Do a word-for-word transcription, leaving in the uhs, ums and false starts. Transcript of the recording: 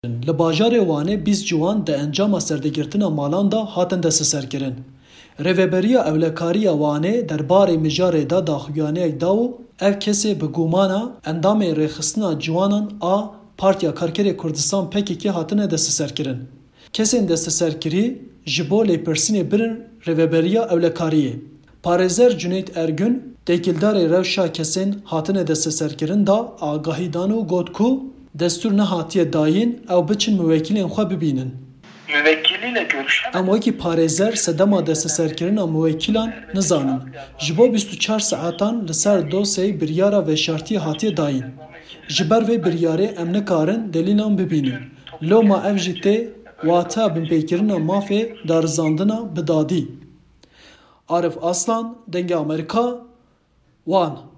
Li bajarê Wanê bîst ciwan di encama serdegirtina malan da hatin desteserkirin. Rêveberiya Ewlekariya Wanê derbarê mijarê da daxuyaniyek da û ev kesê bi gumana endamê rêxistina ciwanan a Partiya Karkerê Kurdistan P K K hatine desteserkirin. Kesên desteserkirî ji bo lêpirsînê birin Rêveberiya Ewlekariyê. Parêzer Cüneyt Ergün, têkildarê rewşa kesên hatine desteserkirin da agahî dan û got ku destûr nehatiye dayîn ew biçin müvekkilên xwe bibînin. Müvekkiliyle görüşemem. Em wekî parêzer sedema desteserkirina müvekkilan nizanin. Ji bo bîst û çar saetan li ser dosyayê biryara veşartiyê hatiye dayîn. Ji ber vê biryarê em nikarin delîlan bibînin. Loma ev jî tê wata binpêkirina mafê darizandina bi dadî. Arif Aslan, Dengê Amerîka, Wan.